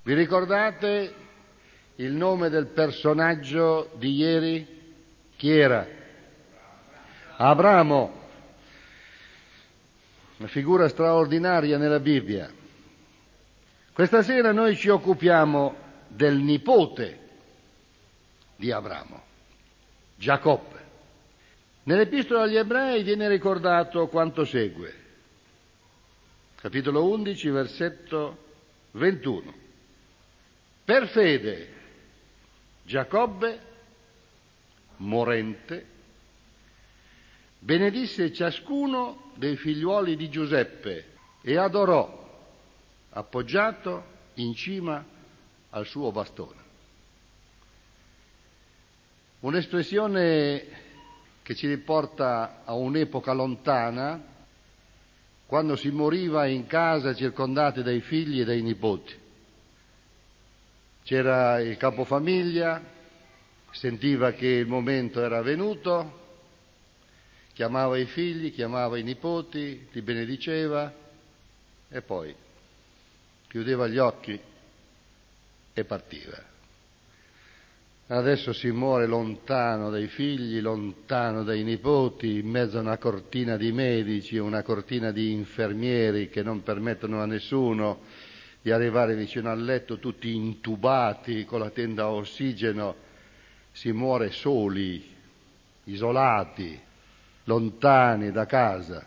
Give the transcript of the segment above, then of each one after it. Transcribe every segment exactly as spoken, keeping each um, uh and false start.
Vi ricordate il nome del personaggio di ieri? Chi era? Abramo, una figura straordinaria nella Bibbia. Questa sera noi ci occupiamo del nipote di Abramo, Giacobbe. Nell'Epistola agli Ebrei viene ricordato quanto segue. Capitolo undici, versetto ventuno. Per fede Giacobbe, morente, benedisse ciascuno dei figliuoli di Giuseppe e adorò, appoggiato in cima al suo bastone. Un'espressione che ci riporta a un'epoca lontana, quando si moriva in casa circondati dai figli e dai nipoti. C'era il capofamiglia, sentiva che il momento era venuto, chiamava i figli, chiamava i nipoti, li benediceva e poi chiudeva gli occhi e partiva. Adesso si muore lontano dai figli, lontano dai nipoti, in mezzo a una cortina di medici, una cortina di infermieri che non permettono a nessuno di arrivare vicino al letto, tutti intubati con la tenda a ossigeno. Si muore soli, isolati, lontani da casa.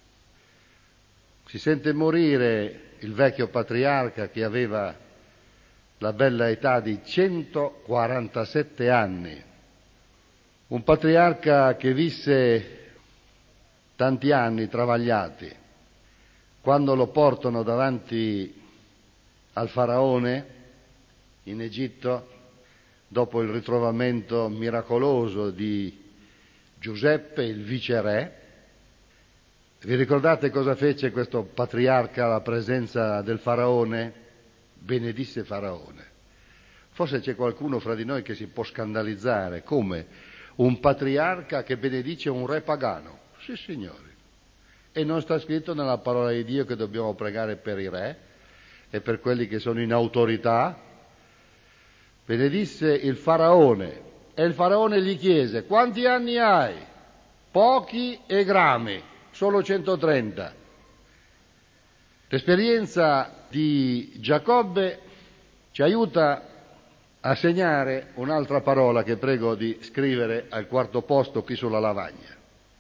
Si sente morire il vecchio patriarca che aveva la bella età di centoquarantasette anni, un patriarca che visse tanti anni travagliati. Quando lo portano davanti al faraone in Egitto, dopo il ritrovamento miracoloso di Giuseppe, il viceré, vi ricordate cosa fece questo patriarca alla presenza del faraone? Benedisse Faraone. Forse c'è qualcuno fra di noi che si può scandalizzare. Come? Un patriarca che benedice un re pagano? Sì, signori. E non sta scritto nella parola di Dio che dobbiamo pregare per i re e per quelli che sono in autorità? Benedisse il faraone e il faraone gli chiese: quanti anni hai? Pochi e grami, solo centotrenta. L'esperienza di Giacobbe ci aiuta a segnare un'altra parola che prego di scrivere al quarto posto qui sulla lavagna.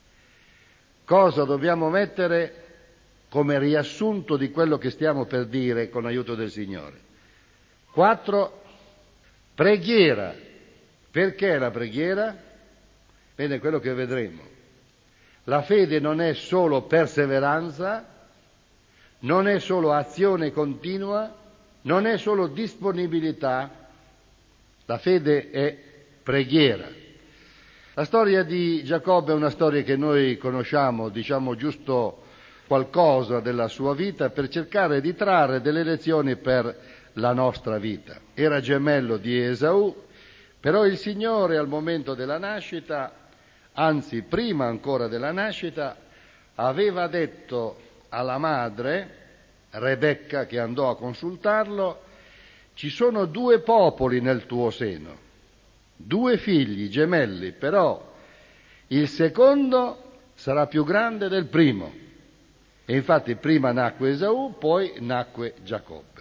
Cosa dobbiamo mettere come riassunto di quello che stiamo per dire con l'aiuto del Signore? Quattro, preghiera. Perché la preghiera? Bene, quello che vedremo. La fede non è solo perseveranza, non è solo azione continua, non è solo disponibilità, la fede è preghiera. La storia di Giacobbe è una storia che noi conosciamo, diciamo giusto qualcosa della sua vita per cercare di trarre delle lezioni per la nostra vita. Era gemello di Esaù, però il Signore al momento della nascita, anzi prima ancora della nascita, aveva detto alla madre, Rebecca, che andò a consultarlo: ci sono due popoli nel tuo seno, due figli gemelli, però il secondo sarà più grande del primo. E infatti prima nacque Esaù, poi nacque Giacobbe.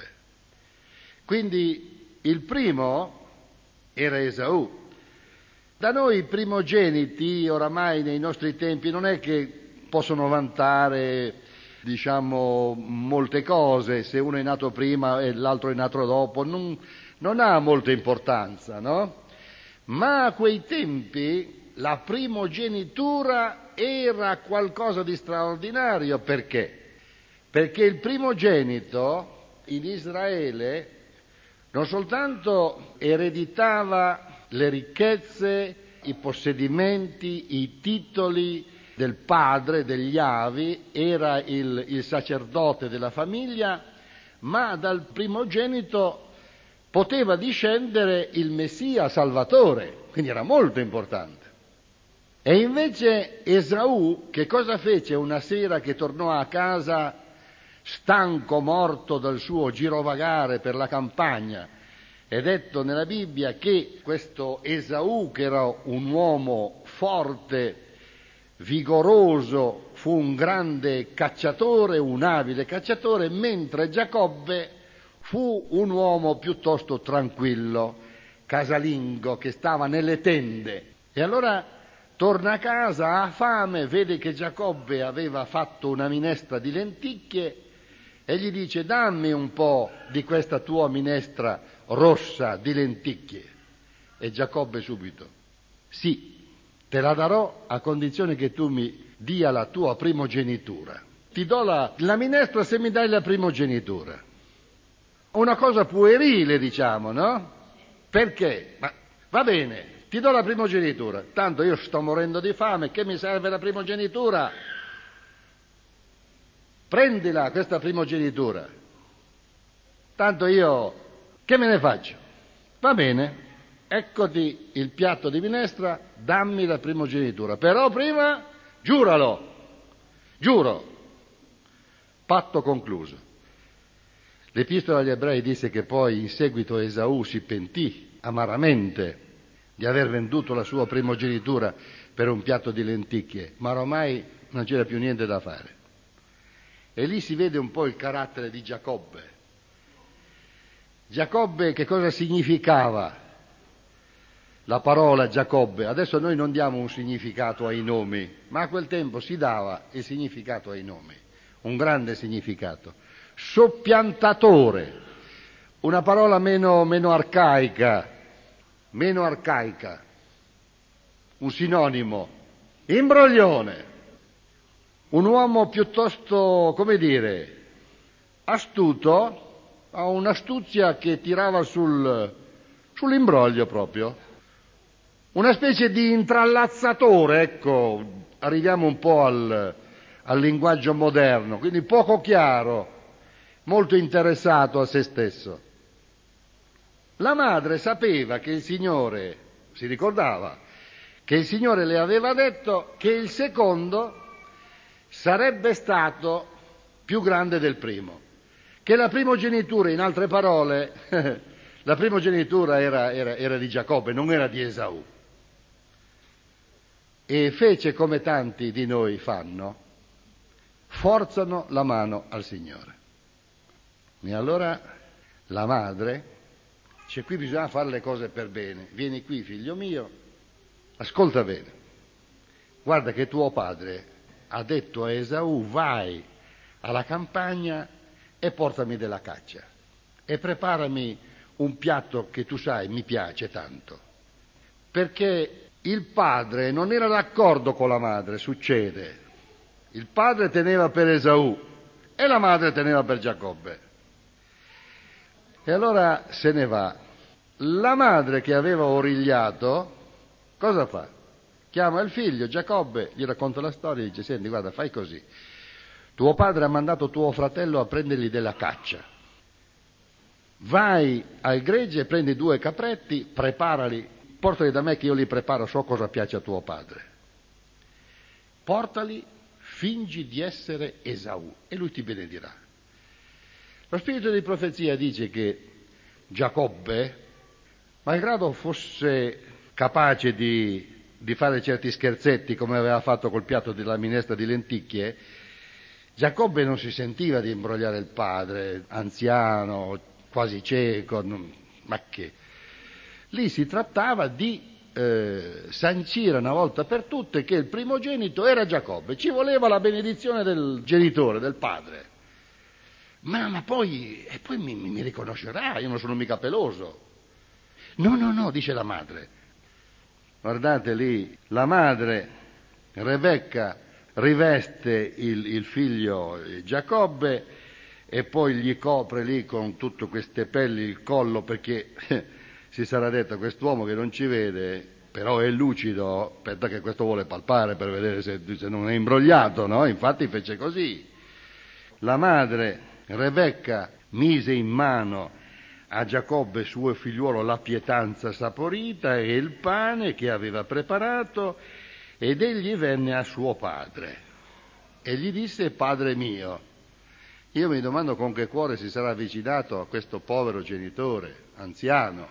Quindi il primo era Esaù. Da noi i primogeniti, oramai nei nostri tempi, non è che possono vantare, diciamo, molte cose, se uno è nato prima e l'altro è nato dopo, non, non ha molta importanza, no? Ma a quei tempi la primogenitura era qualcosa di straordinario. Perché? Perché il primogenito in Israele non soltanto ereditava le ricchezze, i possedimenti, i titoli del padre, degli avi, era il, il sacerdote della famiglia, ma dal primogenito poteva discendere il Messia Salvatore, quindi era molto importante. E invece Esaù che cosa fece una sera che tornò a casa stanco morto dal suo girovagare per la campagna. È detto nella Bibbia che questo Esaù, che era un uomo forte, vigoroso, fu un grande cacciatore, un abile cacciatore, mentre Giacobbe fu un uomo piuttosto tranquillo, casalingo, che stava nelle tende. E allora torna a casa, ha fame, vede che Giacobbe aveva fatto una minestra di lenticchie e gli dice: dammi un po' di questa tua minestra rossa di lenticchie. E Giacobbe subito: sì, te la darò a condizione che tu mi dia la tua primogenitura. Ti do la, la minestra se mi dai la primogenitura. Una cosa puerile, diciamo, no? Perché? Ma va bene, ti do la primogenitura, tanto io sto morendo di fame, che mi serve la primogenitura? Prendila questa primogenitura, tanto io che me ne faccio? Va bene, eccoti il piatto di minestra, dammi la primogenitura, però prima giuralo, giuro, patto concluso. L'Epistola agli Ebrei dice che poi in seguito Esaù si pentì amaramente di aver venduto la sua primogenitura per un piatto di lenticchie, ma ormai non c'era più niente da fare. E lì si vede un po' il carattere di Giacobbe. Giacobbe, che cosa significava la parola Giacobbe? Adesso noi non diamo un significato ai nomi, ma a quel tempo si dava il significato ai nomi, un grande significato. Soppiantatore, una parola meno, meno arcaica, meno arcaica, un sinonimo, imbroglione, un uomo piuttosto, come dire, astuto, ha un'astuzia che tirava sul, sull'imbroglio proprio, una specie di intrallazzatore, ecco, arriviamo un po' al, al linguaggio moderno, quindi poco chiaro, molto interessato a se stesso. La madre sapeva che il Signore, si ricordava, che il Signore le aveva detto che il secondo sarebbe stato più grande del primo, che la primogenitura, in altre parole, la primogenitura era, era, era di Giacobbe, non era di Esaù. E fece come tanti di noi fanno, forzano la mano al Signore. E allora la madre, cioè qui bisogna fare le cose per bene, vieni qui figlio mio, ascolta bene, guarda che tuo padre ha detto a Esaù: vai alla campagna e portami della caccia e preparami un piatto che tu sai mi piace tanto. Perché il padre non era d'accordo con la madre, succede, il padre teneva per Esaù e la madre teneva per Giacobbe. E allora se ne va. La madre, che aveva origliato, cosa fa? Chiama il figlio Giacobbe, gli racconta la storia e dice: senti, guarda, fai così, tuo padre ha mandato tuo fratello a prendergli della caccia, vai al gregge, prendi due capretti, preparali, portali da me che io li preparo, so cosa piace a tuo padre, portali, fingi di essere Esaù e lui ti benedirà. Lo spirito di profezia dice che Giacobbe, malgrado fosse capace di, di fare certi scherzetti come aveva fatto col piatto della minestra di lenticchie, Giacobbe non si sentiva di imbrogliare il padre, anziano, quasi cieco, non, ma che? Lì si trattava di eh, sancire una volta per tutte che il primogenito era Giacobbe, ci voleva la benedizione del genitore, del padre. Ma, ma poi, e poi mi, mi riconoscerà, io non sono mica peloso. No, no, no, dice la madre. Guardate lì, la madre, Rebecca, riveste il, il figlio Giacobbe e poi gli copre lì con tutte queste pelli il collo, perché si sarà detto: quest'uomo che non ci vede, però è lucido, aspetta che questo vuole palpare per vedere se, se non è imbrogliato, no? Infatti fece così. La madre Rebecca mise in mano a Giacobbe suo figliuolo la pietanza saporita e il pane che aveva preparato, ed egli venne a suo padre e gli disse: padre mio. Io mi domando con che cuore si sarà avvicinato a questo povero genitore anziano.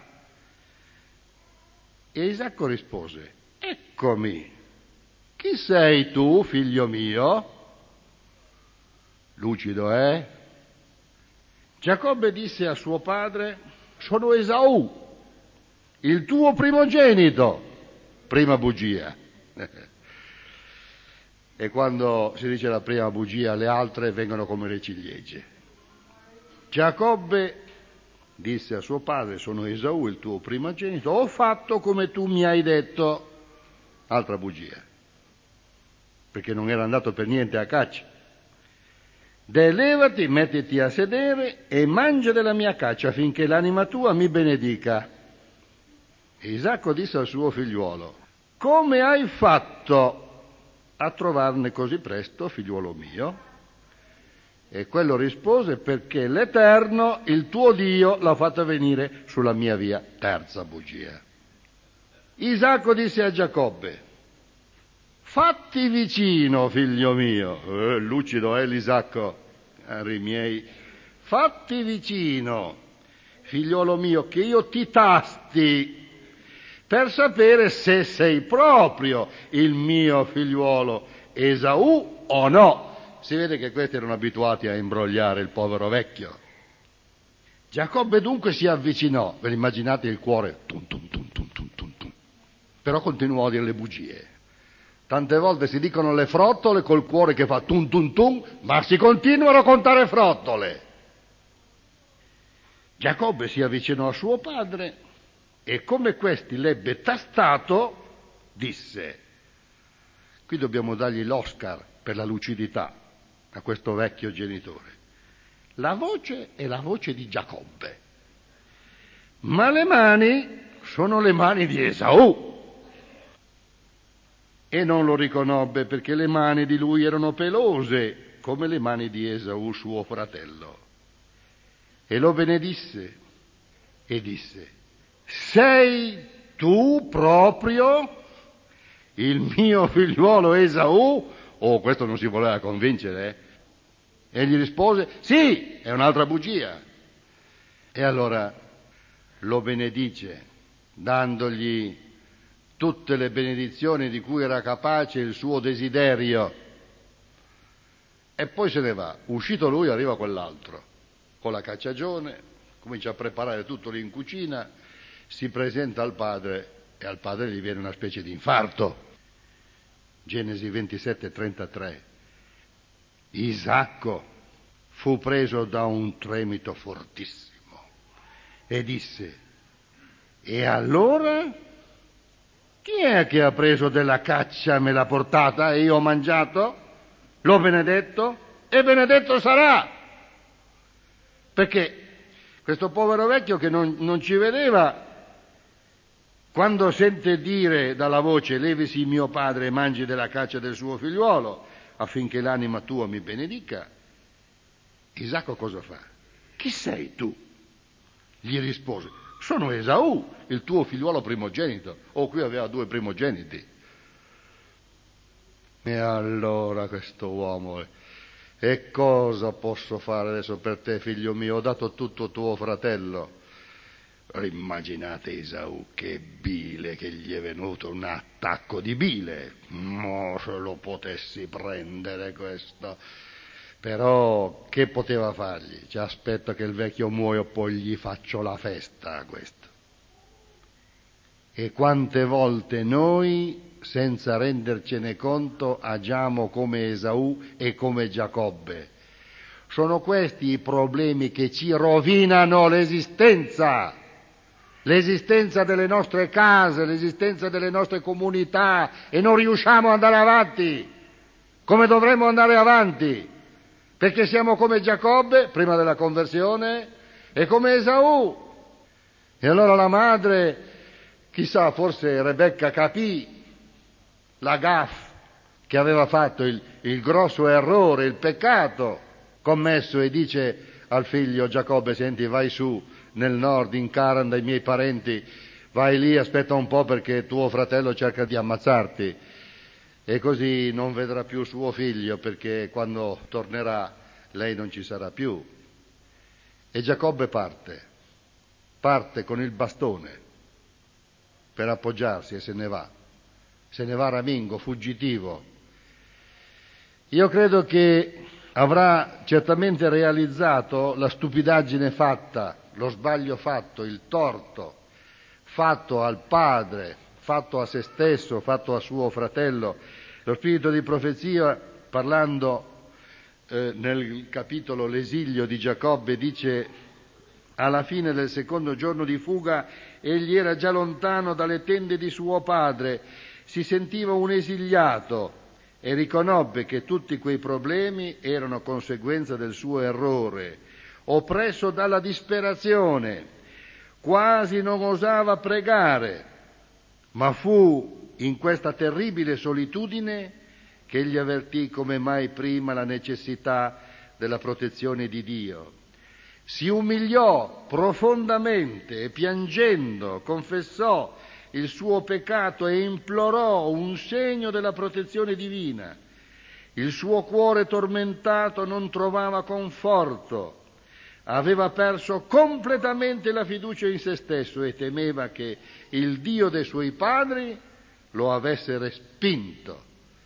E Isacco rispose: eccomi, chi sei tu, figlio mio? Lucido, eh? Giacobbe disse a suo padre: sono Esaù, il tuo primogenito. Prima bugia. E quando si dice la prima bugia, le altre vengono come le ciliegie. Giacobbe disse a suo padre: sono Esaù, il tuo primogenito, ho fatto come tu mi hai detto. Altra bugia, perché non era andato per niente a caccia. Deh, levati, mettiti a sedere e mangia della mia caccia finché l'anima tua mi benedica. E Isacco disse al suo figliuolo: come hai fatto a trovarne così presto, figliuolo mio? E quello rispose: perché l'Eterno, il tuo Dio, l'ha fatta venire sulla mia via. Terza bugia. Isacco disse a Giacobbe: fatti vicino, figlio mio. Eh, lucido è l'Isacco, cari miei. Fatti vicino, figliolo mio, che io ti tasti per sapere se sei proprio il mio figliuolo Esaù o no. Si vede che questi erano abituati a imbrogliare il povero vecchio. Giacobbe dunque si avvicinò, ve l'immaginate il cuore, tum, tum, tum, tum, tum, tum, tum. Però continuò a dire le bugie. Tante volte si dicono le frottole col cuore che fa tum tum tum, ma si continuano a contare frottole. Giacobbe si avvicinò a suo padre e come questi l'ebbe tastato, disse: qui dobbiamo dargli l'Oscar per la lucidità a questo vecchio genitore. La voce è la voce di Giacobbe, ma le mani sono le mani di Esaù. E non lo riconobbe perché le mani di lui erano pelose come le mani di Esaù, suo fratello. E lo benedisse e disse: sei tu proprio il mio figliuolo Esaù? Oh, questo non si voleva convincere, eh? E gli rispose: sì, è un'altra bugia. E allora lo benedice, dandogli tutte le benedizioni di cui era capace il suo desiderio. E poi se ne va. Uscito lui arriva quell'altro, con la cacciagione, comincia a preparare tutto lì in cucina, si presenta al padre e al padre gli viene una specie di infarto. Genesi ventisette trentatré. Isacco fu preso da un tremito fortissimo e disse: e allora chi è che ha preso della caccia e me l'ha portata e io ho mangiato? L'ho benedetto e benedetto sarà. Perché questo povero vecchio che non, non ci vedeva, quando sente dire dalla voce: levisi mio padre e mangi della caccia del suo figliuolo affinché l'anima tua mi benedica, Isacco cosa fa? Chi sei tu? Gli rispose: sono Esaù, il tuo figliuolo primogenito. Oh, qui aveva due primogeniti. E allora questo uomo: e cosa posso fare adesso per te, figlio mio? Ho dato tutto a tuo fratello. Immaginate Esaù, che bile che gli è venuto, un attacco di bile. Mo se lo potessi prendere questo. Però che poteva fargli? Ci aspetta che il vecchio muoia, poi gli faccio la festa a questo. E quante volte noi, senza rendercene conto, agiamo come Esaù e come Giacobbe. Sono questi i problemi che ci rovinano l'esistenza, l'esistenza delle nostre case, l'esistenza delle nostre comunità, e non riusciamo ad andare avanti come dovremmo andare avanti. Perché siamo come Giacobbe, prima della conversione, e come Esaù. E allora la madre, chissà, forse Rebecca capì la gaffe che aveva fatto, il, il grosso errore, il peccato commesso, e dice al figlio Giacobbe: senti, vai su nel nord, in Caran dai miei parenti, vai lì, aspetta un po' perché tuo fratello cerca di ammazzarti. E così non vedrà più suo figlio, perché quando tornerà lei non ci sarà più. E Giacobbe parte, parte con il bastone per appoggiarsi e se ne va, se ne va ramingo, fuggitivo. Io credo che avrà certamente realizzato la stupidaggine fatta, lo sbaglio fatto, il torto fatto al padre, fatto a se stesso, fatto a suo fratello. Lo spirito di profezia, parlando eh, nel capitolo L'esilio di Giacobbe, dice: alla fine del secondo giorno di fuga egli era già lontano dalle tende di suo padre, si sentiva un esiliato e riconobbe che tutti quei problemi erano conseguenza del suo errore. Oppresso dalla disperazione, quasi non osava pregare, ma fu in questa terribile solitudine che egli avvertì come mai prima la necessità della protezione di Dio. Si umiliò profondamente e piangendo confessò il suo peccato e implorò un segno della protezione divina. Il suo cuore tormentato non trovava conforto, aveva perso completamente la fiducia in se stesso e temeva che il Dio dei suoi padri lo avesse respinto.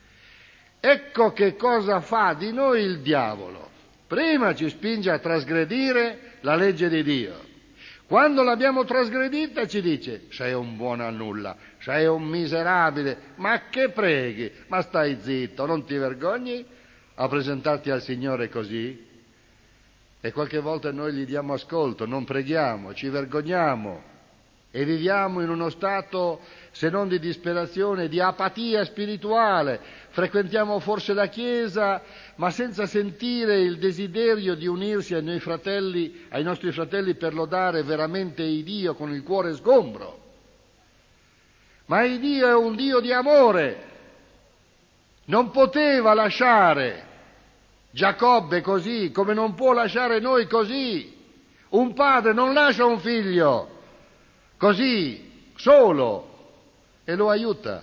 Ecco che cosa fa di noi il diavolo. Prima ci spinge a trasgredire la legge di Dio. Quando l'abbiamo trasgredita ci dice: sei un buono a nulla, sei un miserabile, ma che preghi? Ma stai zitto, non ti vergogni a presentarti al Signore così? E qualche volta noi gli diamo ascolto, non preghiamo, ci vergogniamo e viviamo in uno stato, se non di disperazione, di apatia spirituale. Frequentiamo forse la Chiesa, ma senza sentire il desiderio di unirsi ai noi fratelli, ai nostri fratelli per lodare veramente il Dio con il cuore sgombro. Ma il Dio è un Dio di amore, non poteva lasciare Giacobbe così, come non può lasciare noi così. Un padre non lascia un figlio così, solo, e lo aiuta,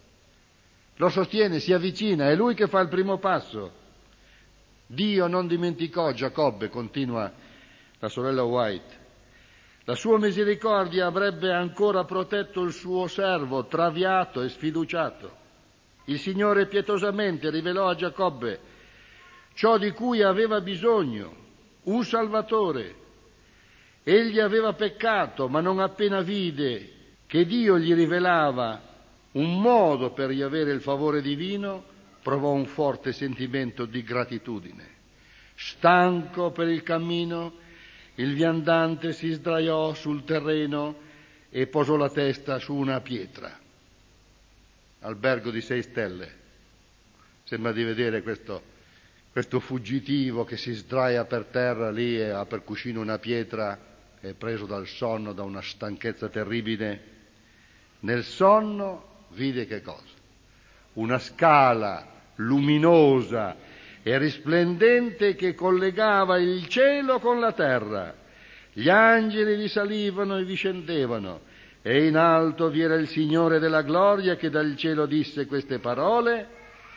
lo sostiene, si avvicina, è lui che fa il primo passo. Dio non dimenticò Giacobbe, continua la sorella White. La sua misericordia avrebbe ancora protetto il suo servo, traviato e sfiduciato. Il Signore pietosamente rivelò a Giacobbe ciò di cui aveva bisogno, un Salvatore. Egli aveva peccato, ma non appena vide che Dio gli rivelava un modo per riavere il favore divino, provò un forte sentimento di gratitudine. Stanco per il cammino, il viandante si sdraiò sul terreno e posò la testa su una pietra. Albergo di sei stelle. Sembra di vedere questo, questo fuggitivo che si sdraia per terra lì e ha per cuscino una pietra, è preso dal sonno, da una stanchezza terribile. Nel sonno vide che cosa? Una scala luminosa e risplendente che collegava il cielo con la terra. Gli angeli vi salivano e vi scendevano, e in alto vi era il Signore della gloria che dal cielo disse queste parole: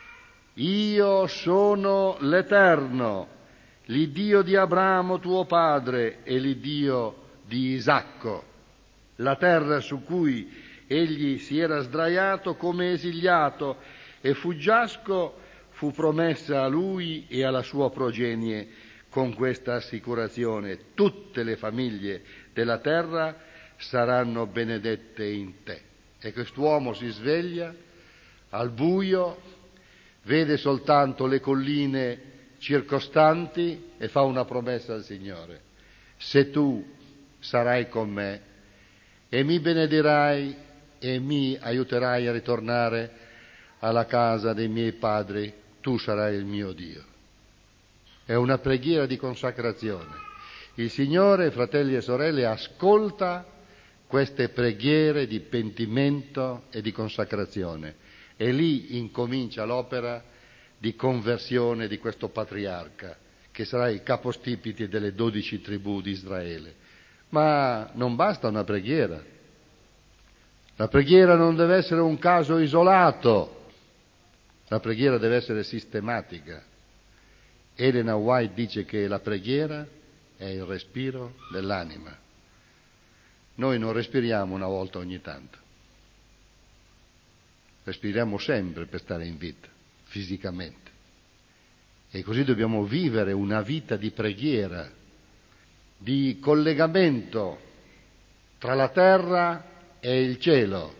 Io sono l'Eterno, l'Iddio di Abramo tuo padre e l'Iddio di Isacco. La terra su cui egli si era sdraiato come esiliato e fuggiasco fu promessa a lui e alla sua progenie con questa assicurazione: tutte le famiglie della terra saranno benedette in te. E quest'uomo si sveglia al buio, vede soltanto le colline circostanti e fa una promessa al Signore: se tu sarai con me e mi benedirai e mi aiuterai a ritornare alla casa dei miei padri, tu sarai il mio Dio. È una preghiera di consacrazione. Il Signore, fratelli e sorelle, ascolta queste preghiere di pentimento e di consacrazione, e lì incomincia l'opera di conversione di questo patriarca, che sarà il capostipite delle dodici tribù di Israele. Ma non basta una preghiera. La preghiera non deve essere un caso isolato, la preghiera deve essere sistematica Elena White dice che la preghiera è il respiro dell'anima. Noi non respiriamo una volta ogni tanto, respiriamo sempre per stare in vita, fisicamente. E così dobbiamo vivere una vita di preghiera, di collegamento tra la terra e il cielo.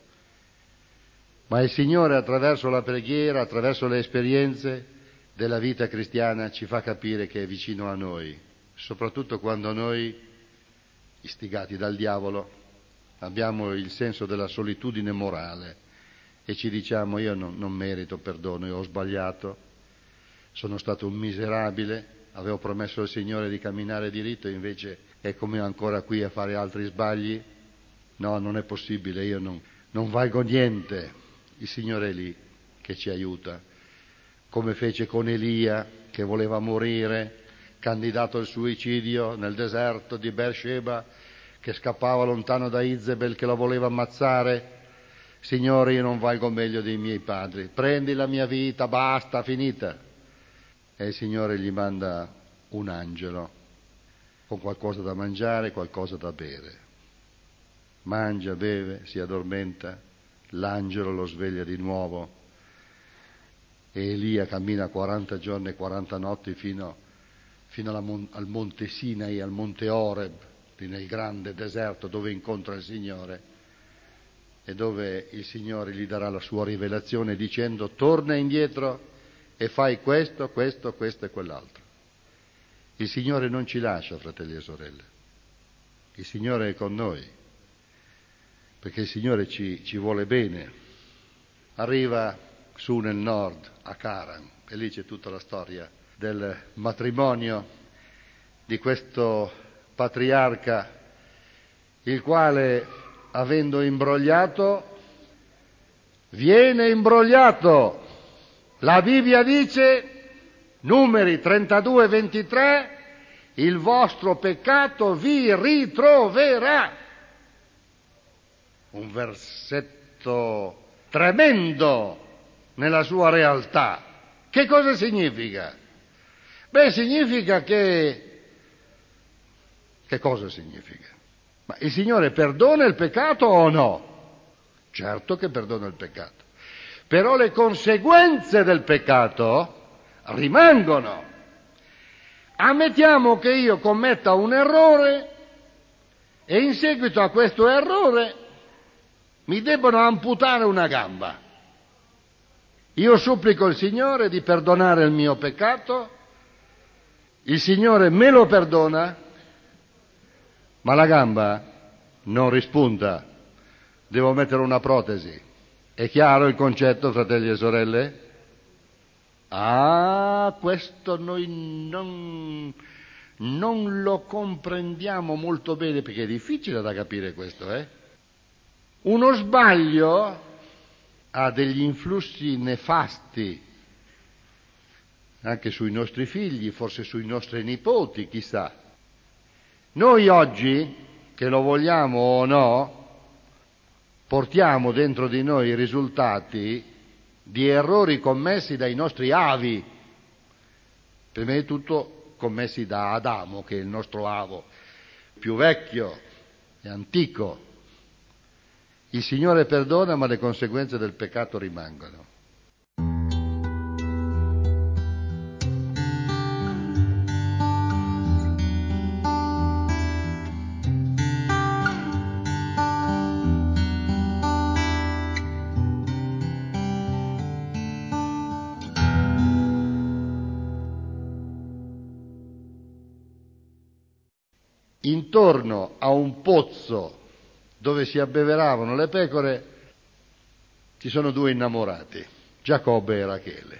Ma il Signore, attraverso la preghiera, attraverso le esperienze della vita cristiana, ci fa capire che è vicino a noi, soprattutto quando noi, istigati dal diavolo, abbiamo il senso della solitudine morale e ci diciamo: io non, non merito perdono, io ho sbagliato, sono stato un miserabile, avevo promesso al Signore di camminare diritto, invece eccomi ancora qui a fare altri sbagli. No, non è possibile, io non, non valgo niente. Il Signore è lì che ci aiuta, come fece con Elia, che voleva morire, candidato al suicidio nel deserto di Beersheba, che scappava lontano da Izebel che lo voleva ammazzare. Signore, io non valgo meglio dei miei padri, prendi la mia vita, basta, finita. E il Signore gli manda un angelo con qualcosa da mangiare, qualcosa da bere. Mangia, beve, si addormenta, l'angelo lo sveglia di nuovo e Elia cammina quaranta giorni e quaranta notti fino, fino alla, al monte Sinai, al monte Oreb, nel grande deserto dove incontra il Signore e dove il Signore gli darà la sua rivelazione dicendo: torna indietro e fai questo, questo, questo e quell'altro. Il Signore non ci lascia, fratelli e sorelle, il Signore è con noi, perché il Signore ci, ci vuole bene. Arriva su nel nord, a Caran, e lì c'è tutta la storia del matrimonio di questo patriarca, il quale, avendo imbrogliato, viene imbrogliato. La Bibbia dice, Numeri trentadue ventitré, il vostro peccato vi ritroverà. Un versetto tremendo nella sua realtà. Che cosa significa? Beh, significa che... Che cosa significa? Ma il Signore perdona il peccato o no? Certo che perdona il peccato. Però le conseguenze del peccato rimangono. Ammettiamo che io commetta un errore e in seguito a questo errore mi debbono amputare una gamba. Io supplico il Signore di perdonare il mio peccato, il Signore me lo perdona, ma la gamba non rispunta, devo mettere una protesi. È chiaro il concetto, fratelli e sorelle? Ah, questo noi non, non lo comprendiamo molto bene, perché è difficile da capire questo, eh? Uno sbaglio ha degli influssi nefasti anche sui nostri figli, forse sui nostri nipoti, chissà. Noi oggi, che lo vogliamo o no, portiamo dentro di noi i risultati di errori commessi dai nostri avi, prima di tutto commessi da Adamo, che è il nostro avo più vecchio e antico. Il Signore perdona, ma le conseguenze del peccato rimangono. Intorno a un pozzo dove si abbeveravano le pecore ci sono due innamorati, Giacobbe e Rachele.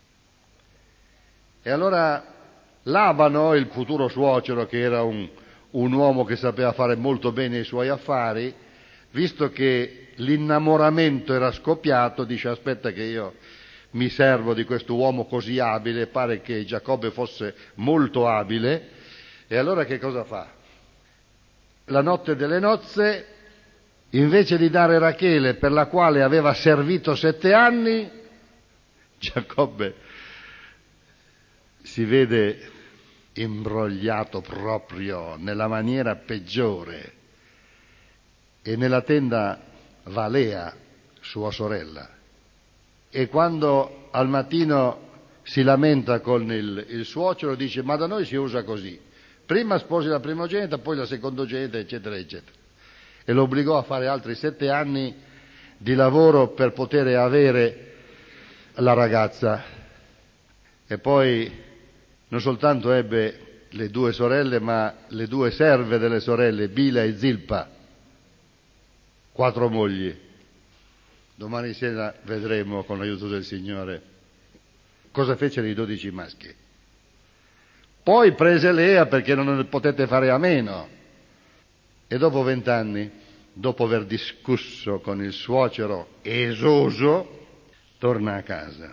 E allora Labano, il futuro suocero, che era un, un uomo che sapeva fare molto bene i suoi affari, visto che l'innamoramento era scoppiato, dice: aspetta che io mi servo di questo uomo così abile, pare che Giacobbe fosse molto abile, e allora che cosa fa? La notte delle nozze, invece di dare Rachele, per la quale aveva servito sette anni, Giacobbe si vede imbrogliato proprio nella maniera peggiore, e nella tenda va Lea, sua sorella, e quando al mattino si lamenta con il, il suocero, dice: ma da noi si usa così, prima sposi la primogenita, poi la secondogenita, eccetera eccetera, e lo obbligò a fare altri sette anni di lavoro per poter avere la ragazza. E poi non soltanto ebbe le due sorelle, ma le due serve delle sorelle, Bila e Zilpa, quattro mogli. Domani sera vedremo, con l'aiuto del Signore, cosa fecero i dodici maschi. Poi prese Lea, perché non ne potete fare a meno, e dopo vent'anni, dopo aver discusso con il suocero esoso, torna a casa.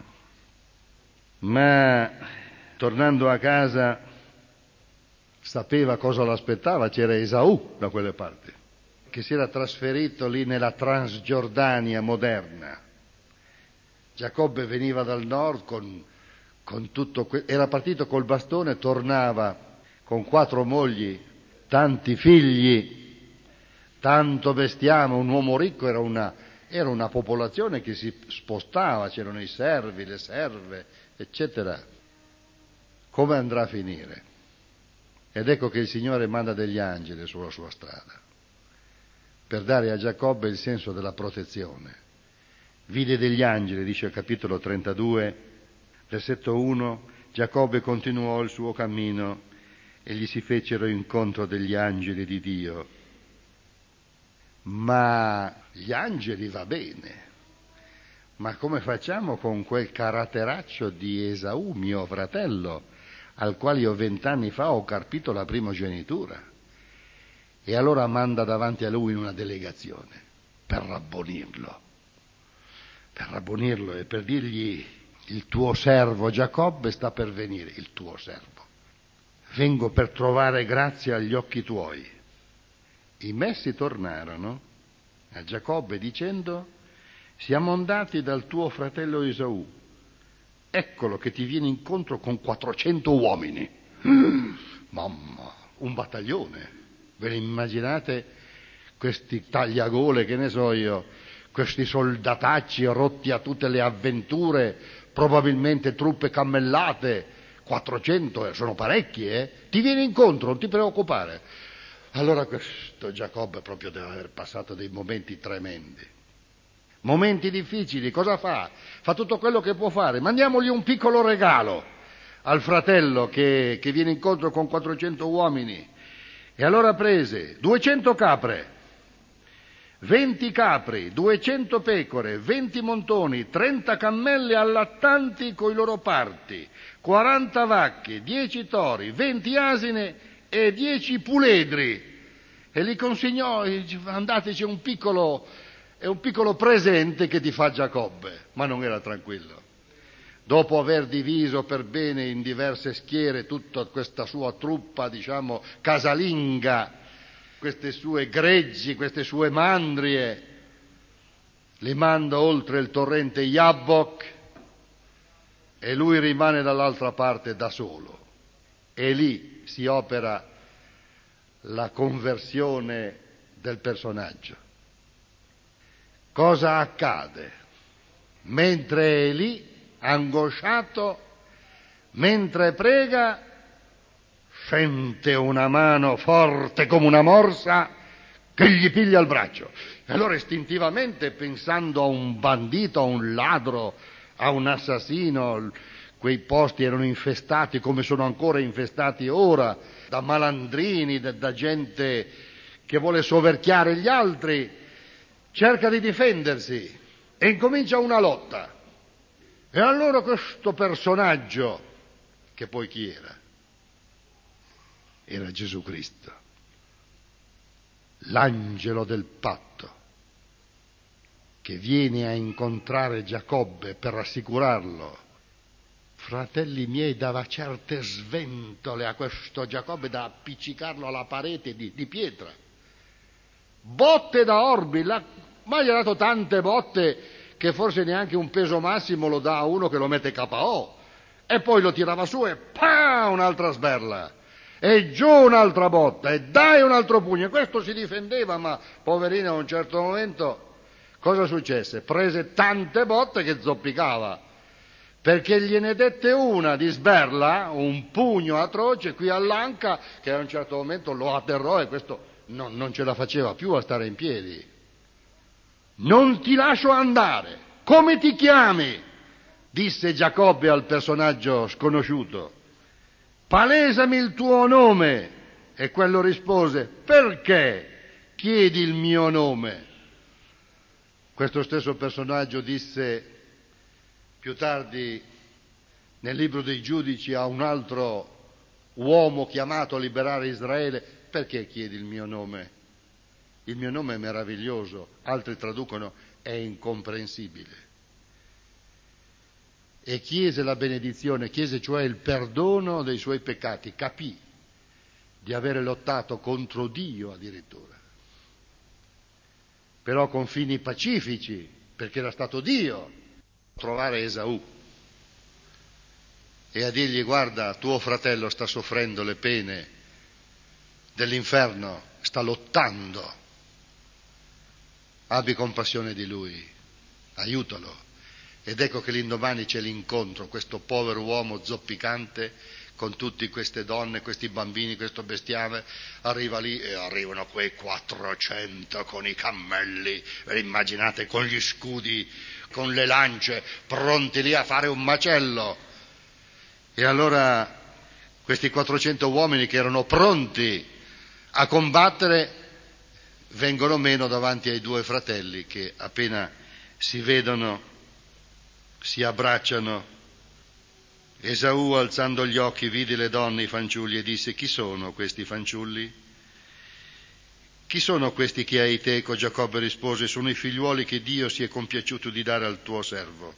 Ma tornando a casa sapeva cosa l'aspettava, c'era Esaù da quelle parti, che si era trasferito lì nella Transgiordania moderna. Giacobbe veniva dal nord con, con tutto que- era partito col bastone, tornava con quattro mogli, tanti figli, tanto bestiame, un uomo ricco, era una, era una popolazione che si spostava, c'erano i servi, le serve, eccetera. Come andrà a finire? Ed ecco che il Signore manda degli angeli sulla sua strada per dare a Giacobbe il senso della protezione. Vide degli angeli, dice il capitolo trentadue, versetto uno, Giacobbe continuò il suo cammino e gli si fecero incontro degli angeli di Dio. Ma gli angeli va bene, ma come facciamo con quel caratteraccio di Esaù, mio fratello, al quale io vent'anni fa ho carpito la primogenitura? E allora manda davanti a lui una delegazione per rabbonirlo, per rabbonirlo e per dirgli: il tuo servo Giacobbe sta per venire, il tuo servo. Vengo per trovare grazia agli occhi tuoi. I messi tornarono a Giacobbe dicendo: siamo andati dal tuo fratello Esaù, eccolo che ti viene incontro con quattrocento uomini. Mamma, un battaglione. Ve ne immaginate questi tagliagole, che ne so io, questi soldatacci rotti a tutte le avventure, probabilmente truppe cammellate, quattrocento, eh, sono parecchi, eh? Ti viene incontro, non ti preoccupare. Allora questo Giacobbe proprio deve aver passato dei momenti tremendi, momenti difficili. Cosa fa? Fa tutto quello che può fare. Mandiamogli un piccolo regalo al fratello che, che viene incontro con quattrocento uomini. E allora prese duecento capre, venti capri, duecento pecore, venti montoni, trenta cammelli allattanti coi loro parti, quaranta vacche, dieci tori, venti asine e dieci puledri, e li consegnò. Andateci, un piccolo, è un piccolo presente che ti fa Giacobbe. Ma non era tranquillo. Dopo aver diviso per bene in diverse schiere tutta questa sua truppa, diciamo, casalinga, queste sue greggi, queste sue mandrie, li manda oltre il torrente Jabbok e lui rimane dall'altra parte da solo. E lì si opera la conversione del personaggio. Cosa accade? Mentre è lì, angosciato, mentre prega, sente una mano forte come una morsa che gli piglia il braccio. E allora istintivamente, pensando a un bandito, a un ladro, a un assassino, quei posti erano infestati, come sono ancora infestati ora, da malandrini, da, da gente che vuole soverchiare gli altri, cerca di difendersi e incomincia una lotta. E allora questo personaggio, che poi chi era? Era Gesù Cristo, l'angelo del patto, che viene a incontrare Giacobbe per rassicurarlo. Fratelli miei, dava certe sventole a questo Giacobbe da appiccicarlo alla parete di, di pietra. Botte da orbi, la, ma gli ha dato tante botte che forse neanche un peso massimo lo dà a uno che lo mette K O. e poi lo tirava su e pa, un'altra sberla, e giù un'altra botta, e dai un altro pugno. E questo si difendeva, ma poverino a un certo momento cosa successe? Prese tante botte che zoppicava, perché gliene dette una di sberla, un pugno atroce qui all'anca, che a un certo momento lo atterrò e questo non, non ce la faceva più a stare in piedi. Non ti lascio andare, come ti chiami? Disse Giacobbe al personaggio sconosciuto. Palesami il tuo nome. E quello rispose: perché chiedi il mio nome? Questo stesso personaggio disse più tardi nel libro dei Giudici a un altro uomo chiamato a liberare Israele: perché chiedi il mio nome? Il mio nome è meraviglioso, altri traducono è incomprensibile. E chiese la benedizione, chiese cioè il perdono dei suoi peccati, capì di avere lottato contro Dio addirittura, però con fini pacifici, perché era stato Dio a trovare Esaù e a dirgli: guarda, tuo fratello sta soffrendo le pene dell'inferno, sta lottando, abbi compassione di lui, aiutalo. Ed ecco che l'indomani c'è l'incontro, questo povero uomo zoppicante con tutte queste donne, questi bambini, questo bestiame, arriva lì e arrivano quei quattrocento con i cammelli, immaginate, con gli scudi, con le lance, pronti lì a fare un macello. E allora questi quattrocento uomini che erano pronti a combattere vengono meno davanti ai due fratelli che appena si vedono si abbracciano. Esaù, alzando gli occhi, vide le donne, i fanciulli, e disse: chi sono questi fanciulli? Chi sono questi che hai teco? Giacobbe rispose: sono i figliuoli che Dio si è compiaciuto di dare al tuo servo.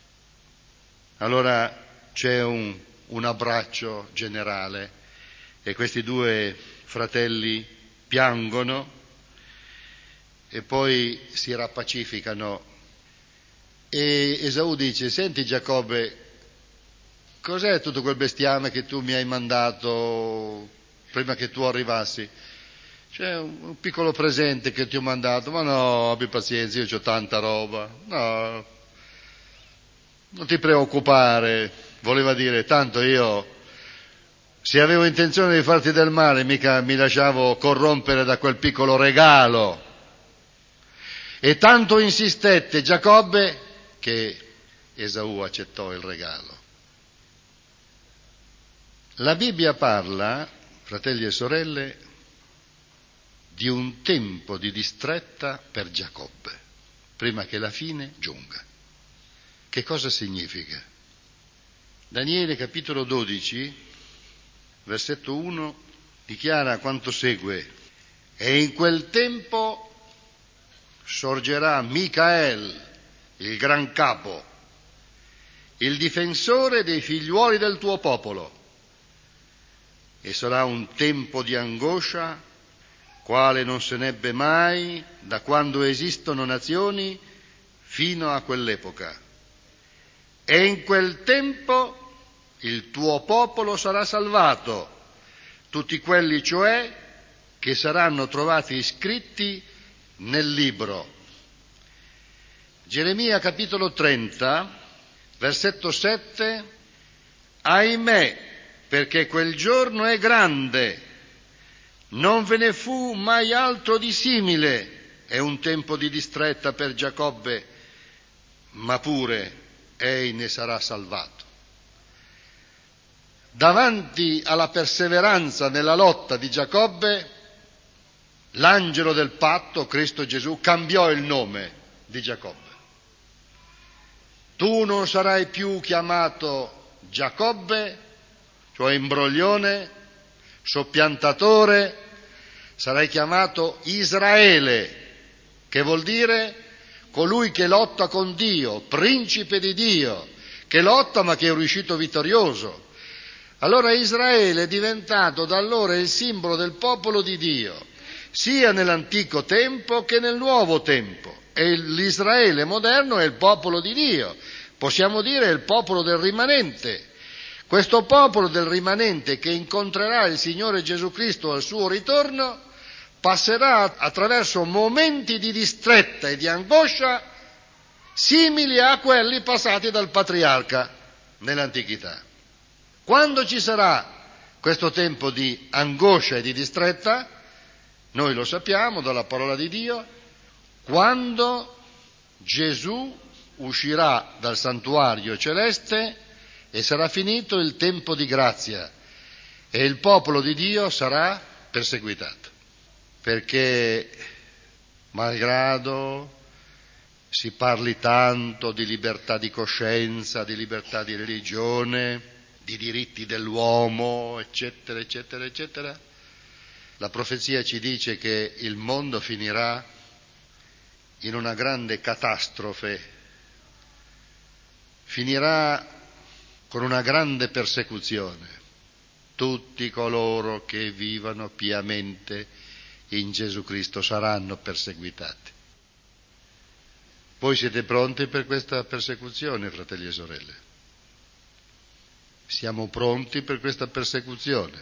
Allora c'è un, un abbraccio generale e questi due fratelli piangono e poi si rappacificano. E Esaù dice: senti Giacobbe, cos'è tutto quel bestiame che tu mi hai mandato prima che tu arrivassi? C'è un, un piccolo presente che ti ho mandato. Ma no, abbi pazienza, io ho tanta roba. No, non ti preoccupare. Voleva dire, tanto io, se avevo intenzione di farti del male, mica mi lasciavo corrompere da quel piccolo regalo. E tanto insistette Giacobbe che Esaù accettò il regalo. La Bibbia parla, fratelli e sorelle, di un tempo di distretta per Giacobbe, prima che la fine giunga. Che cosa significa? Daniele capitolo dodici, versetto uno, dichiara quanto segue: e in quel tempo sorgerà Micael, il gran capo, il difensore dei figliuoli del tuo popolo, e sarà un tempo di angoscia quale non se n'ebbe mai da quando esistono nazioni fino a quell'epoca. E in quel tempo il tuo popolo sarà salvato, tutti quelli cioè che saranno trovati iscritti nel libro. Geremia capitolo trenta, versetto sette: ahimè, perché quel giorno è grande, non ve ne fu mai altro di simile, è un tempo di distretta per Giacobbe, ma pure ei ne sarà salvato. Davanti alla perseveranza nella lotta di Giacobbe, l'angelo del patto, Cristo Gesù, cambiò il nome di Giacobbe. Tu non sarai più chiamato Giacobbe, cioè imbroglione, soppiantatore, sarai chiamato Israele, che vuol dire colui che lotta con Dio, principe di Dio, che lotta ma che è riuscito vittorioso. Allora Israele è diventato da allora il simbolo del popolo di Dio, sia nell'antico tempo che nel nuovo tempo. E l'Israele moderno è il popolo di Dio, possiamo dire è il popolo del rimanente. Questo popolo del rimanente che incontrerà il Signore Gesù Cristo al suo ritorno passerà attraverso momenti di distretta e di angoscia simili a quelli passati dal patriarca nell'antichità. Quando ci sarà questo tempo di angoscia e di distretta, noi lo sappiamo dalla parola di Dio, quando Gesù uscirà dal santuario celeste e sarà finito il tempo di grazia e il popolo di Dio sarà perseguitato, perché malgrado si parli tanto di libertà di coscienza, di libertà di religione, di diritti dell'uomo, eccetera, eccetera, eccetera, la profezia ci dice che il mondo finirà in una grande catastrofe, finirà con una grande persecuzione. Tutti coloro che vivano piamente in Gesù Cristo saranno perseguitati. Voi siete pronti per questa persecuzione, fratelli e sorelle? Siamo pronti per questa persecuzione?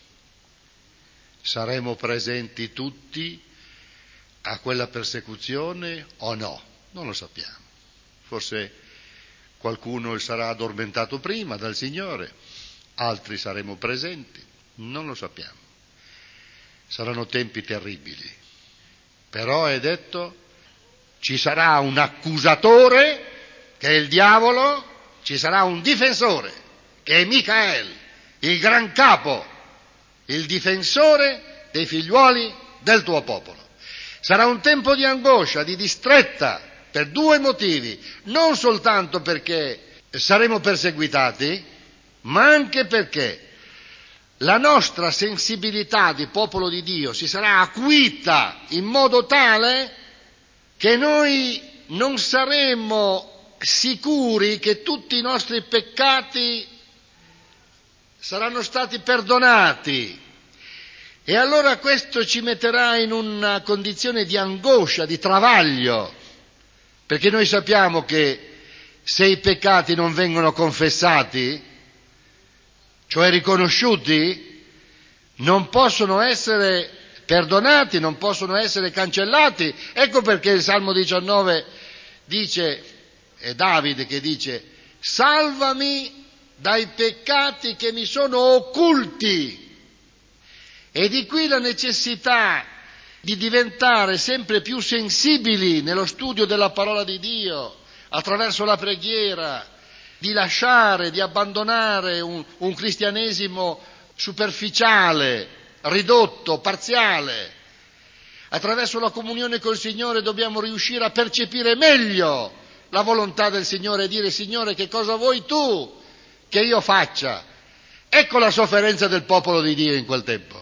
Saremo presenti tutti a quella persecuzione o no? Non lo sappiamo. Forse qualcuno sarà addormentato prima dal Signore, altri saremo presenti, non lo sappiamo. Saranno tempi terribili. Però è detto, ci sarà un accusatore, che è il diavolo, ci sarà un difensore, che è Micael, il gran capo, il difensore dei figliuoli del tuo popolo. Sarà un tempo di angoscia, di distretta, per due motivi, non soltanto perché saremo perseguitati, ma anche perché la nostra sensibilità di popolo di Dio si sarà acuita in modo tale che noi non saremo sicuri che tutti i nostri peccati saranno stati perdonati. E allora questo ci metterà in una condizione di angoscia, di travaglio, perché noi sappiamo che se i peccati non vengono confessati, cioè riconosciuti, non possono essere perdonati, non possono essere cancellati. Ecco perché il Salmo diciannove dice, è Davide che dice, salvami dai peccati che mi sono occulti. E di qui la necessità di diventare sempre più sensibili nello studio della parola di Dio, attraverso la preghiera, di lasciare, di abbandonare un, un cristianesimo superficiale, ridotto, parziale. Attraverso la comunione col Signore dobbiamo riuscire a percepire meglio la volontà del Signore e dire, Signore, che cosa vuoi tu che io faccia? Ecco la sofferenza del popolo di Dio in quel tempo.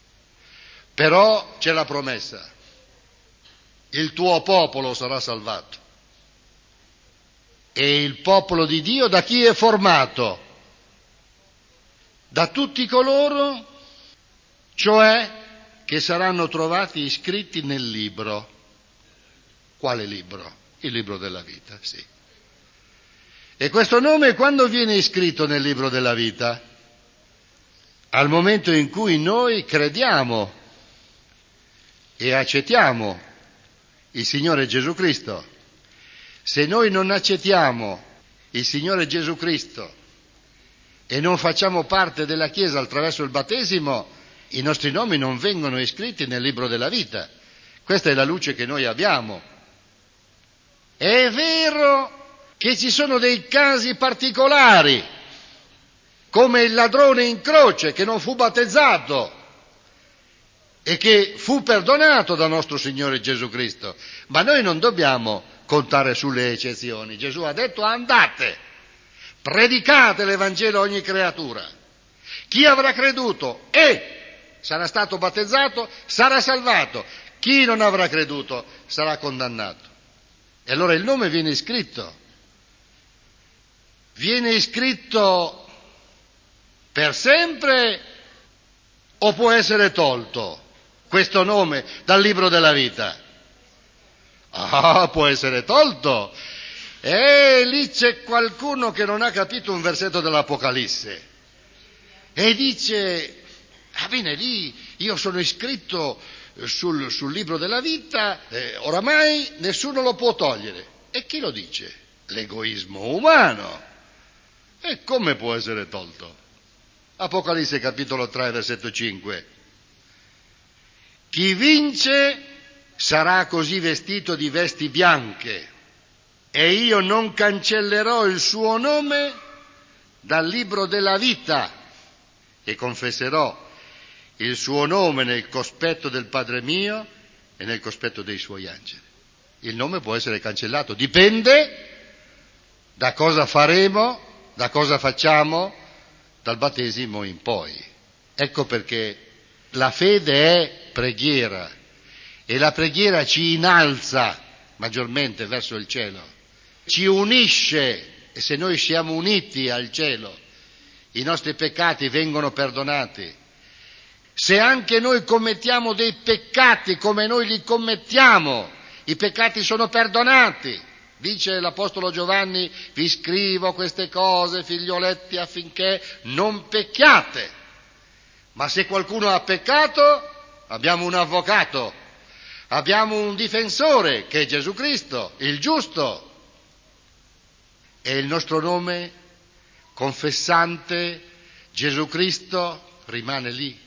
Però c'è la promessa, il tuo popolo sarà salvato. E il popolo di Dio da chi è formato? Da tutti coloro, cioè, che saranno trovati iscritti nel libro. Quale libro? Il libro della vita, sì. E questo nome quando viene iscritto nel libro della vita? Al momento in cui noi crediamo e accettiamo il Signore Gesù Cristo. Se noi non accettiamo il Signore Gesù Cristo e non facciamo parte della Chiesa attraverso il battesimo, i nostri nomi non vengono iscritti nel libro della vita. Questa è la luce che noi abbiamo. È vero che ci sono dei casi particolari, come il ladrone in croce che non fu battezzato e che fu perdonato da nostro Signore Gesù Cristo, ma noi non dobbiamo contare sulle eccezioni. Gesù ha detto andate, predicate l'Evangelo a ogni creatura. Chi avrà creduto e sarà stato battezzato sarà salvato, chi non avrà creduto sarà condannato. E allora il nome viene iscritto, viene iscritto per sempre o può essere tolto questo nome dal libro della vita? Ah, può essere tolto. E lì c'è qualcuno che non ha capito un versetto dell'Apocalisse. e dice, ah bene, lì io sono iscritto sul, sul libro della vita, eh, oramai nessuno lo può togliere. E chi lo dice? L'egoismo umano. E come può essere tolto? Apocalisse capitolo tre, versetto cinque. Chi vince sarà così vestito di vesti bianche, e io non cancellerò il suo nome dal libro della vita, e confesserò il suo nome nel cospetto del Padre mio e nel cospetto dei suoi angeli. Il nome può essere cancellato, dipende da cosa faremo, da cosa facciamo, dal battesimo in poi. Ecco perché la fede è preghiera, e la preghiera ci innalza maggiormente verso il cielo, ci unisce, e se noi siamo uniti al cielo, i nostri peccati vengono perdonati. Se anche noi commettiamo dei peccati come noi li commettiamo, i peccati sono perdonati. Dice l'Apostolo Giovanni, vi scrivo queste cose, figlioletti, affinché non pecchiate. Ma se qualcuno ha peccato, abbiamo un avvocato, abbiamo un difensore che è Gesù Cristo, il giusto. E il nostro nome, confessante Gesù Cristo, rimane lì.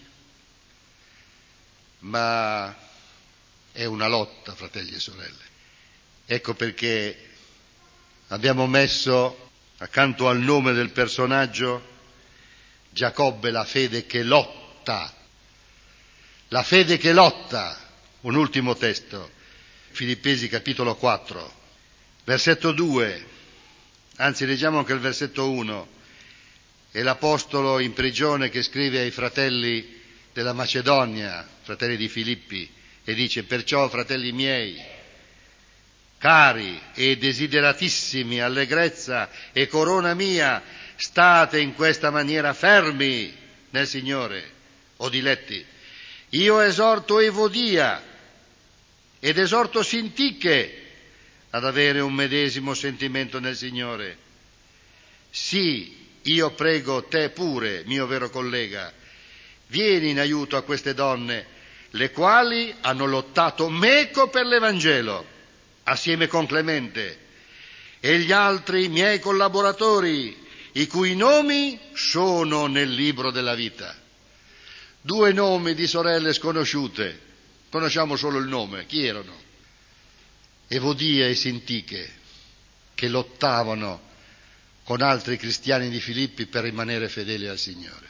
Ma è una lotta, fratelli e sorelle. Ecco perché abbiamo messo accanto al nome del personaggio Giacobbe, la fede che lotta. La fede che lotta. Un ultimo testo, Filippesi capitolo quattro, versetto due, anzi leggiamo anche il versetto uno, è l'apostolo in prigione che scrive ai fratelli della Macedonia, fratelli di Filippi, e dice: perciò, fratelli miei, cari e desideratissimi, allegrezza e corona mia, state in questa maniera fermi nel Signore, o diletti. Io esorto Evodia ed esorto Sintiche ad avere un medesimo sentimento nel Signore. Sì, io prego te pure, mio vero collega, vieni in aiuto a queste donne, le quali hanno lottato meco per l'Evangelo, assieme con Clemente, e gli altri miei collaboratori, i cui nomi sono nel libro della vita. Due nomi di sorelle sconosciute, conosciamo solo il nome, chi erano? Evodia e Sintiche, che lottavano con altri cristiani di Filippi per rimanere fedeli al Signore.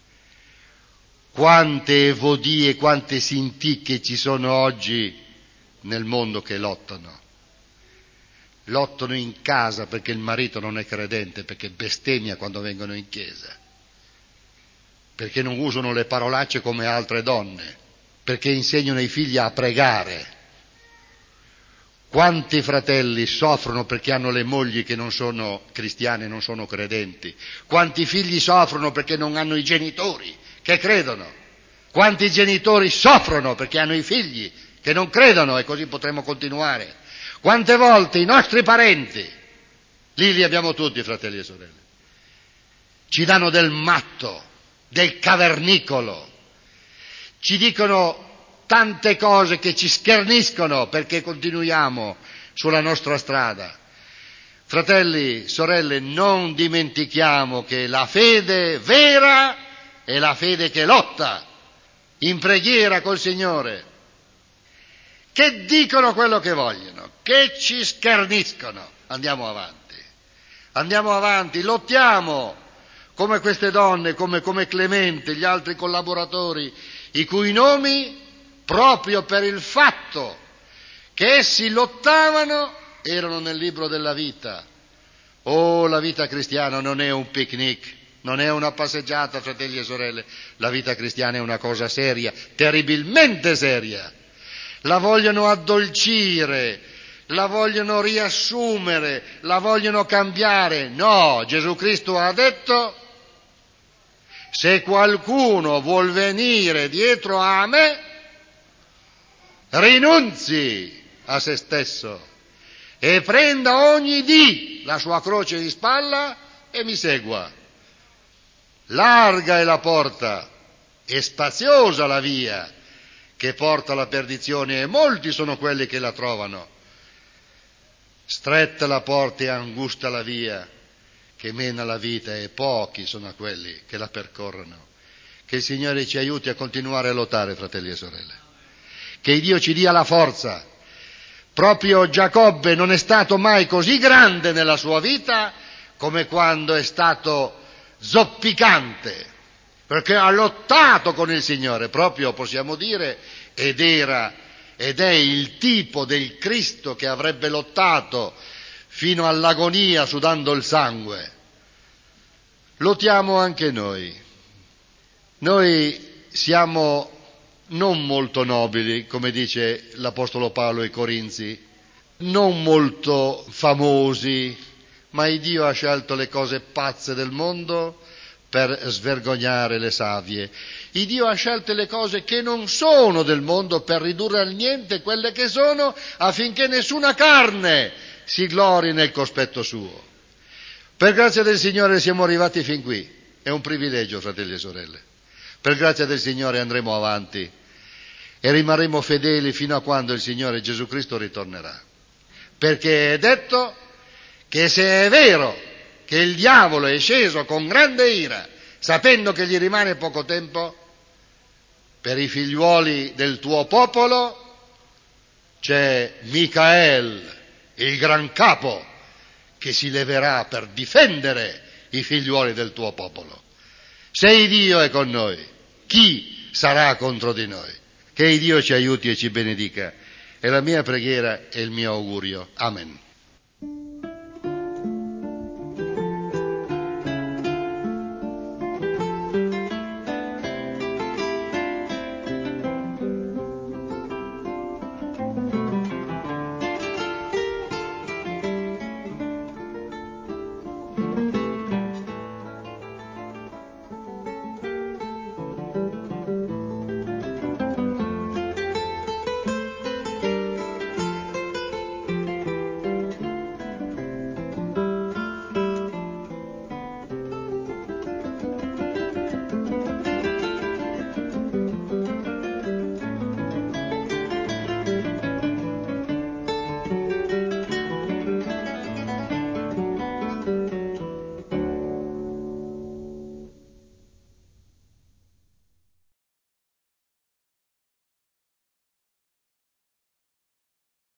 Quante Evodie, quante Sintiche ci sono oggi nel mondo che lottano. Lottano in casa perché il marito non è credente, perché bestemmia quando vengono in chiesa, perché non usano le parolacce come altre donne, perché insegnano ai figli a pregare. Quanti fratelli soffrono perché hanno le mogli che non sono cristiane, non sono credenti? Quanti figli soffrono perché non hanno i genitori che credono? Quanti genitori soffrono perché hanno i figli che non credono? E così potremmo continuare. Quante volte i nostri parenti, lì li abbiamo tutti, fratelli e sorelle, ci danno del matto, del cavernicolo, ci dicono tante cose che ci scherniscono perché continuiamo sulla nostra strada. Fratelli, sorelle, non dimentichiamo che la fede vera è la fede che lotta in preghiera col Signore, che dicono quello che vogliono, che ci scherniscono. Andiamo avanti, andiamo avanti, lottiamo come queste donne, come, come Clemente, gli altri collaboratori, i cui nomi, proprio per il fatto che essi lottavano, erano nel libro della vita. Oh, la vita cristiana non è un picnic, non è una passeggiata, fratelli e sorelle. La vita cristiana è una cosa seria, terribilmente seria. La vogliono addolcire, la vogliono riassumere, la vogliono cambiare. No, Gesù Cristo ha detto: se qualcuno vuol venire dietro a me, rinunzi a se stesso e prenda ogni dì la sua croce di spalla e mi segua. larga è la porta e spaziosa la via che porta alla perdizione, e molti sono quelli che la trovano. Stretta la porta e angusta la via che mena alla vita, e pochi sono quelli che la percorrono. Che il Signore ci aiuti a continuare a lottare, fratelli e sorelle. Che Dio ci dia la forza. Proprio Giacobbe non è stato mai così grande nella sua vita come quando è stato zoppicante, perché ha lottato con il Signore, proprio possiamo dire, ed era ed è il tipo del Cristo che avrebbe lottato fino all'agonia sudando il sangue. Lottiamo anche noi. Noi siamo non molto nobili, come dice l'Apostolo Paolo ai Corinzi, non molto famosi, ma il Dio ha scelto le cose pazze del mondo per svergognare le savie. Il Dio ha scelto le cose che non sono del mondo per ridurre al niente quelle che sono, affinché nessuna carne si glori nel cospetto suo. Per grazia del Signore siamo arrivati fin qui. È un privilegio, fratelli e sorelle. Per grazia del Signore andremo avanti e rimarremo fedeli fino a quando il Signore Gesù Cristo ritornerà. Perché è detto che se è vero che il diavolo è sceso con grande ira, sapendo che gli rimane poco tempo, per i figliuoli del tuo popolo c'è Micael, il gran capo, che si leverà per difendere i figliuoli del tuo popolo. Se il Dio è con noi, chi sarà contro di noi? Che il Dio ci aiuti e ci benedica. È la mia preghiera e il mio augurio. Amen.